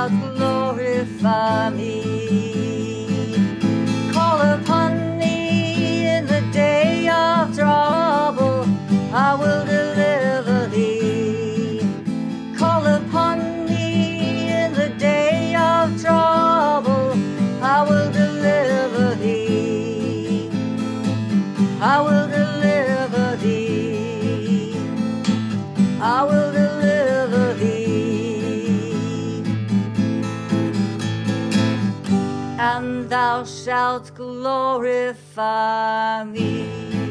shalt glorify me. Call upon me in the day of trouble, I will deliver thee. Call upon me in the day of trouble, I will deliver thee. I will deliver thee. I will deliver thee. And thou shalt glorify me.